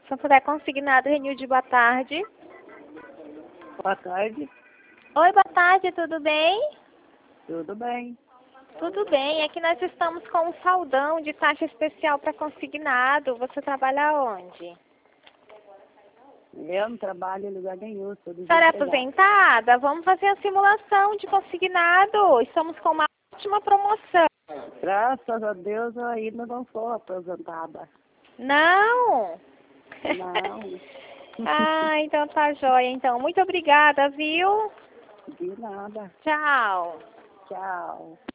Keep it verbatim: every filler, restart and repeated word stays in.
Santo Consignado, Renilde, boa tarde. Boa tarde. Oi, boa tarde, tudo bem? Tudo bem. Tudo bem, aqui nós estamos com um saldão de taxa especial para consignado. Você trabalha onde? Eu não trabalho em lugar nenhum, sou A senhora é desempregada. aposentada? Vamos fazer a simulação de consignado. Estamos com uma ótima promoção. Graças a Deus eu ainda não sou aposentada. Não? Não. Ah, então tá jóia. Então, muito obrigada, viu? De nada. Tchau. Tchau.